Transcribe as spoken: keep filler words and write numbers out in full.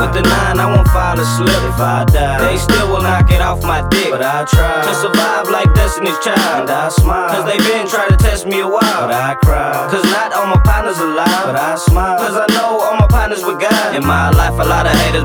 with the nine, I won't fall asleep. If I die, they still will knock it off my dick, but I try to survive like Destiny's Child. And I smile, cause they been trying to test me a while, but I cry, cause not all my partners alive. But I smile, cause I know all my partners with God. In my life a lot of haters